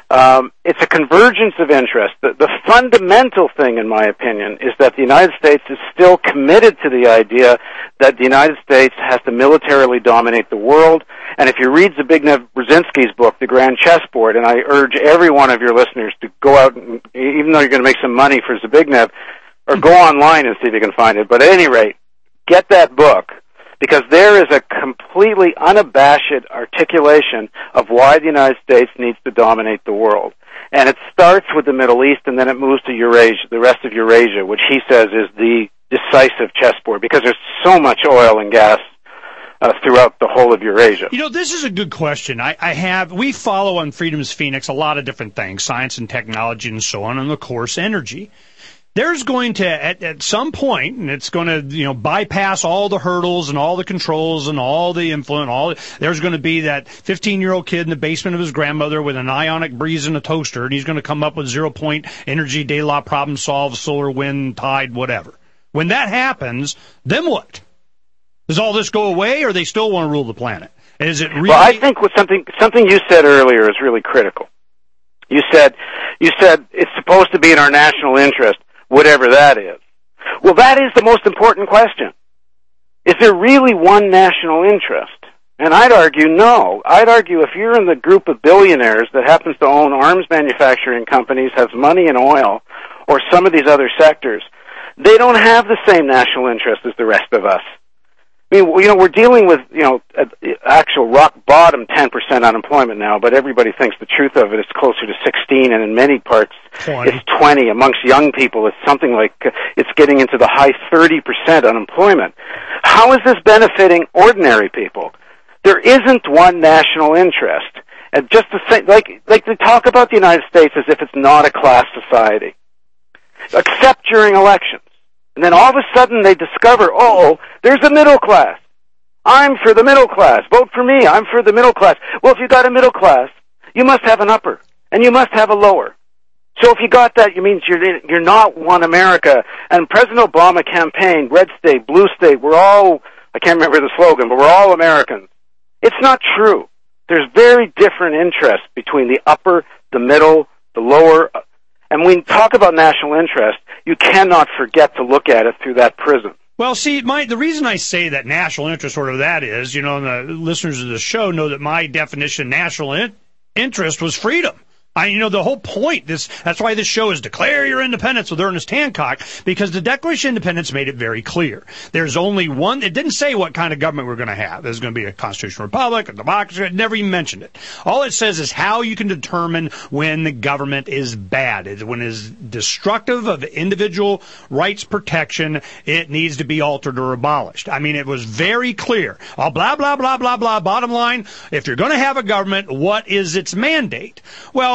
It's a convergence of interest. The fundamental thing, in my opinion, is that the United States is still committed to the idea that the United States has to militarily dominate the world. And if you read Zbigniew Brzezinski's book, The Grand Chessboard, and I urge every one of your listeners to go out, and, even though you're going to make some money for Zbigniew, or go online and see if you can find it. But at any rate, get that book, because there is a completely unabashed articulation of why the United States needs to dominate the world. And it starts with the Middle East, and then it moves to Eurasia, the rest of Eurasia, which he says is the decisive chessboard, because there's so much oil and gas throughout the whole of Eurasia. This is a good question. We follow on Freedom's Phoenix a lot of different things, science and technology and so on, and of course energy. There's going to, at some point, and it's going to, bypass all the hurdles and all the controls and all the influence, there's going to be that 15-year-old kid in the basement of his grandmother with an ionic breeze and a toaster, and he's going to come up with 0-point energy, day law, problem solved, solar, wind, tide, whatever. When that happens, then what? Does all this go away, or they still want to rule the planet? Is it really? Well, I think something you said earlier is really critical. You said it's supposed to be in our national interest, whatever that is. Well, that is the most important question. Is there really one national interest? And I'd argue no. I'd argue if you're in the group of billionaires that happens to own arms manufacturing companies, has money in oil, or some of these other sectors, they don't have the same national interest as the rest of us. I mean, we're dealing with, actual rock bottom 10% unemployment now, but everybody thinks the truth of it is closer to 16, and in many parts 20. It's 20. Amongst young people, it's something like, it's getting into the high 30% unemployment. How is this benefiting ordinary people? There isn't one national interest. And just to say, like they talk about the United States as if it's not a class society, except during elections. And then all of a sudden they discover, there's a middle class. I'm for the middle class. Vote for me. I'm for the middle class. Well, if you got a middle class, you must have an upper, and you must have a lower. So if you got that, it means you're not one America. And President Obama campaigned, red state, blue state, I can't remember the slogan, but we're all Americans. It's not true. There's very different interests between the upper, the middle, the lower. And when we talk about national interest, you cannot forget to look at it through that prism. Well, see, the reason I say that national interest, sort of that is, and the listeners of the show know that my definition of national interest was freedom. The whole point, that's why this show is Declare Your Independence with Ernest Hancock, because the Declaration of Independence made it very clear. There's only one, it didn't say what kind of government we're going to have. There's going to be a constitutional republic, a democracy, it never even mentioned it. All it says is how you can determine when the government is bad, when it is destructive of individual rights protection, it needs to be altered or abolished. It was very clear. Blah, blah, blah, blah, blah. Bottom line, if you're going to have a government, what is its mandate? Well,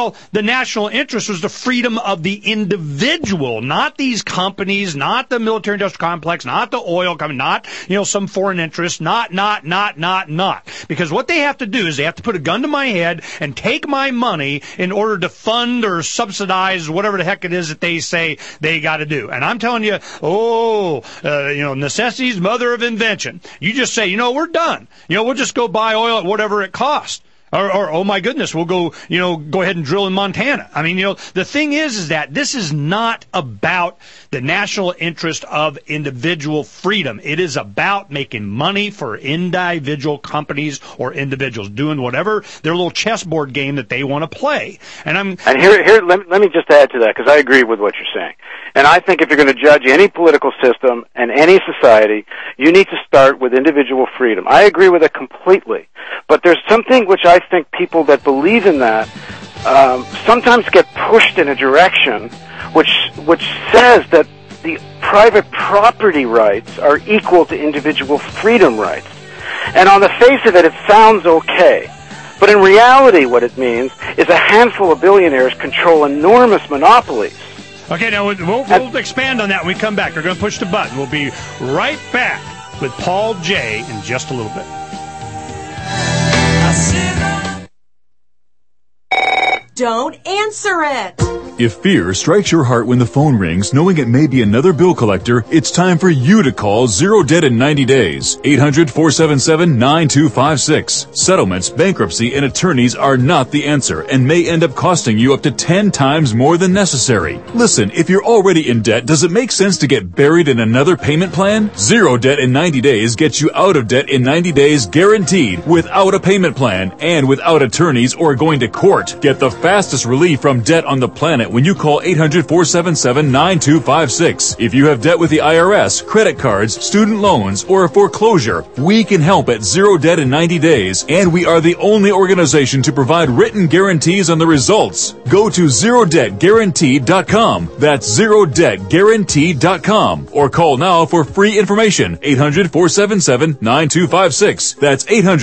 Well, the national interest was the freedom of the individual, not these companies, not the military industrial complex, not the oil company, not, some foreign interest, not. Because what they have to do is they have to put a gun to my head and take my money in order to fund or subsidize whatever the heck it is that they say they got to do. And I'm telling you, necessity's mother of invention. You just say, we're done. We'll just go buy oil at whatever it costs. Or, oh my goodness, we'll go ahead and drill in Montana. I mean, the thing is that this is not about the national interest of individual freedom. It is about making money for individual companies or individuals doing whatever their little chessboard game that they want to play. And here, let me just add to that, because I agree with what you're saying. And I think if you're going to judge any political system and any society, you need to start with individual freedom. I agree with it completely. But there's something which I think people that believe in that sometimes get pushed in a direction which says that the private property rights are equal to individual freedom rights. And on the face of it, it sounds okay. But in reality, what it means is a handful of billionaires control enormous monopolies. Okay, now we'll expand on that when we come back. We're going to push the button. We'll be right back with Paul J. in just a little bit. Don't answer it. If fear strikes your heart when the phone rings, knowing it may be another bill collector, it's time for you to call Zero Debt in 90 days. 800-477-9256. Settlements, bankruptcy, and attorneys are not the answer and may end up costing you up to 10 times more than necessary. Listen, if you're already in debt, does it make sense to get buried in another payment plan? Zero Debt in 90 days gets you out of debt in 90 days guaranteed, without a payment plan and without attorneys or going to court. Get the fastest relief from debt on the planet when you call 800-477-9256. If you have debt with the IRS, credit cards, student loans, or a foreclosure, we can help at Zero Debt in 90 days, and we are the only organization to provide written guarantees on the results. Go to ZeroDebtGuaranteed.com. That's ZeroDebtGuaranteed.com. Or call now for free information. 800-477-9256. That's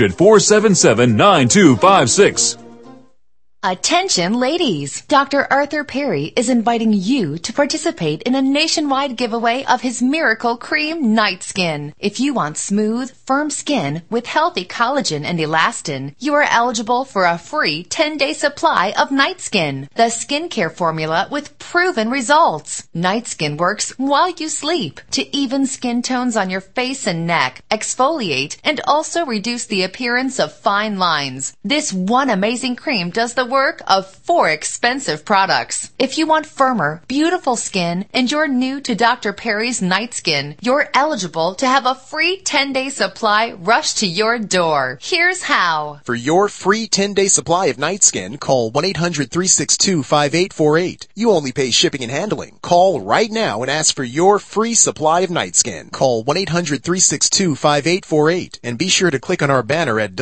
800-477-9256. Attention ladies! Dr. Arthur Perry is inviting you to participate in a nationwide giveaway of his Miracle Cream Night Skin. If you want smooth, firm skin with healthy collagen and elastin, you are eligible for a free 10-day supply of Night Skin, the skincare formula with proven results. Night Skin works while you sleep to even skin tones on your face and neck, exfoliate, and also reduce the appearance of fine lines. This one amazing cream does the work of 4 expensive products. If you want firmer, beautiful skin and you're new to Dr. Perry's Night Skin, you're eligible to have a free 10-day supply rushed to your door. Here's how. For your free 10-day supply of Night Skin, call 1-800-362-5848. You only pay shipping and handling. Call right now and ask for your free supply of Night Skin. Call 1-800-362-5848 and be sure to click on our banner at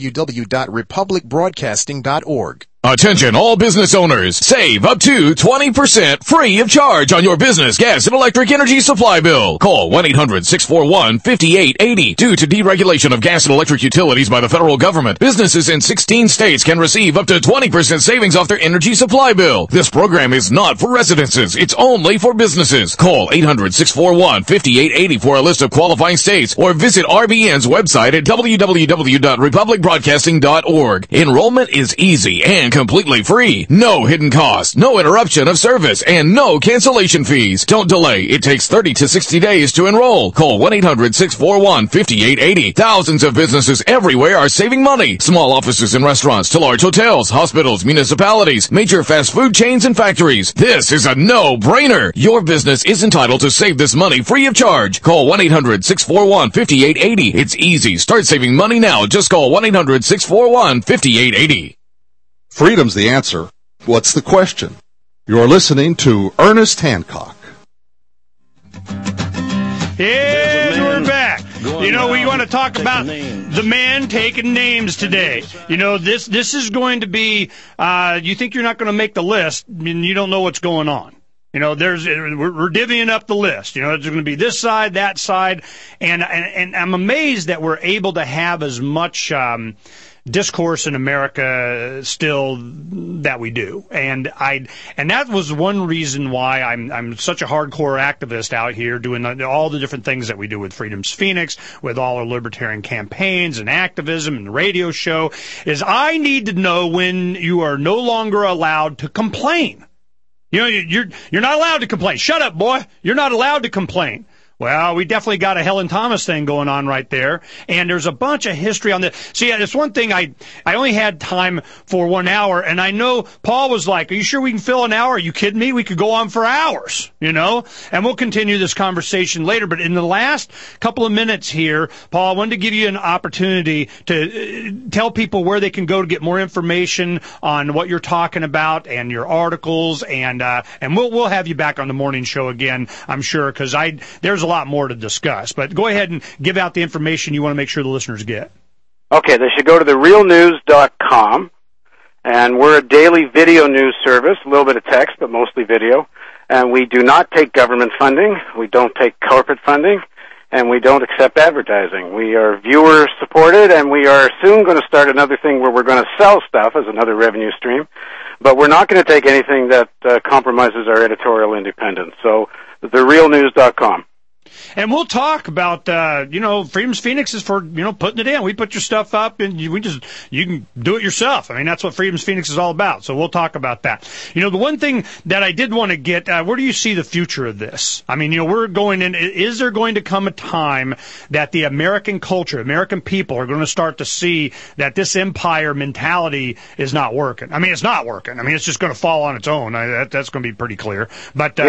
www.republicbroadcasting.org. Attention all business owners, save up to 20% free of charge on your business gas and electric energy supply bill. Call 1-800-641-5880. Due to deregulation of gas and electric utilities by the federal government, businesses in 16 states can receive up to 20% savings off their energy supply bill. This program is not for residences, it's only for businesses. Call 800-641-5880 for a list of qualifying states or visit RBN's website at www.republicbroadcasting.org. Enrollment is easy and completely free. No hidden cost, no interruption of service, and no cancellation fees. Don't delay. It takes 30 to 60 days to enroll. Call 1-800-641-5880. Thousands of businesses everywhere are saving money. Small offices and restaurants to large hotels, hospitals, municipalities, major fast food chains, and factories. This is a no-brainer. Your business is entitled to save this money free of charge. Call 1-800-641-5880. It's easy. Start saving money now. Just call 1-800-641-5880. Freedom's the answer. What's the question? You're listening to Ernest Hancock. And we're back. We want to talk about the man taking names today. This is going to be, you think you're not going to make the list, and you don't know what's going on. We're divvying up the list. There's going to be this side, that side, and I'm amazed that we're able to have as much discourse in America still that we do. And that was one reason why I'm such a hardcore activist out here doing all the different things that we do with Freedom's Phoenix, with all our libertarian campaigns and activism and the radio show, is I need to know when you are no longer allowed to complain. You know, you're not allowed to complain. Shut up, boy. You're not allowed to complain. Well, we definitely got a Helen Thomas thing going on right there, and there's a bunch of history on this. See, it's one thing I only had time for 1 hour, and I know Paul was like, are you sure we can fill an hour? Are you kidding me? We could go on for hours, you know? And we'll continue this conversation later, but in the last couple of minutes here, Paul, I wanted to give you an opportunity to tell people where they can go to get more information on what you're talking about and your articles, and we'll have you back on the morning show again, I'm sure, because there's a lot more to discuss, but go ahead and give out the information you want to make sure the listeners get. Okay, they should go to therealnews.com, and we're a daily video news service, a little bit of text, but mostly video, and we do not take government funding, we don't take corporate funding, and we don't accept advertising. We are viewer-supported, and we are soon going to start another thing where we're going to sell stuff as another revenue stream, but we're not going to take anything that compromises our editorial independence. So, therealnews.com. And we'll talk about, Freedom's Phoenix is for, putting it in. We put your stuff up and you can do it yourself. I mean, that's what Freedom's Phoenix is all about. So we'll talk about that. The one thing that I did want to get, where do you see the future of this? I mean, we're going in, is there going to come a time that the American culture, American people are going to start to see that this empire mentality is not working? I mean, it's not working. I mean, it's just going to fall on its own. That's going to be pretty clear. But,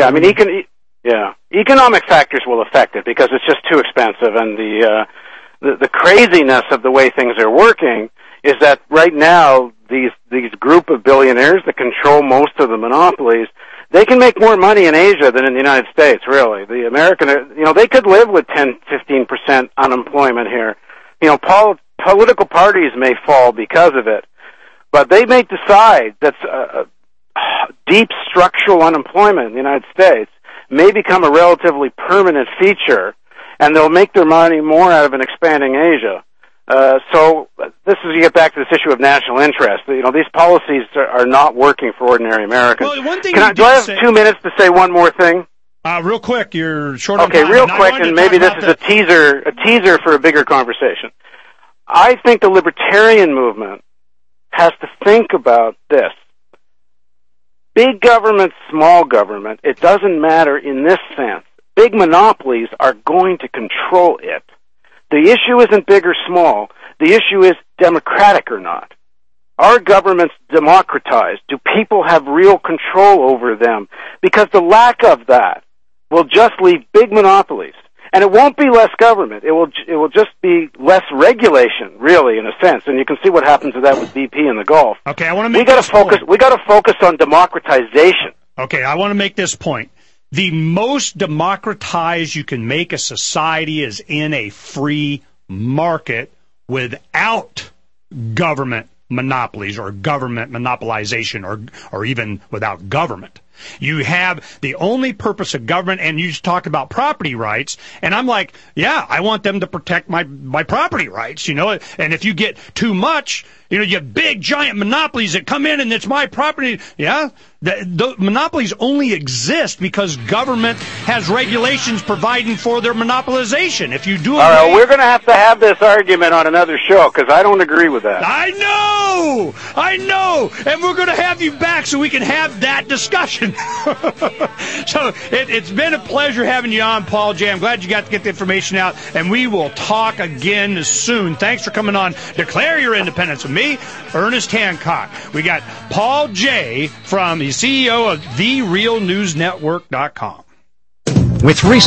economic factors will affect it because it's just too expensive, and the craziness of the way things are working is that right now these group of billionaires that control most of the monopolies, they can make more money in Asia than in the United States, really. The American, they could live with 10-15% unemployment here. Political parties may fall because of it, but they may decide that deep structural unemployment in the United States may become a relatively permanent feature, and they'll make their money more out of an expanding Asia. So this is, you get back to this issue of national interest. These policies are not working for ordinary Americans. Well, one thing do I have 2 minutes to say one more thing? Real quick, you're short on time. Okay, real and quick, and maybe this is a teaser for a bigger conversation. I think the libertarian movement has to think about this. Big government, small government, it doesn't matter in this sense. Big monopolies are going to control it. The issue isn't big or small. The issue is democratic or not. Are governments democratized? Do people have real control over them? Because the lack of that will just leave big monopolies. And it won't be less government. It will just be less regulation, really, in a sense. And you can see what happens to that with BP in the Gulf. Okay, I want to make We got to focus on democratization. Okay, I want to make this point. The most democratized you can make a society is in a free market without government monopolies or government monopolization or even without government. You have the only purpose of government, and you just talked about property rights, and I'm like, yeah, I want them to protect my property rights, and if you get too much, you have big, giant monopolies that come in and it's my property, yeah? The monopolies only exist because government has regulations providing for their monopolization. If you do All right, we're going to have this argument on another show because I don't agree with that. I know, and we're going to have you back so we can have that discussion. So it's been a pleasure having you on, Paul J. I'm glad you got to get the information out, and we will talk again soon. Thanks for coming on. Declare Your Independence with me, Ernest Hancock. We got Paul J. from the CEO of TheRealNewsNetwork.com. With recent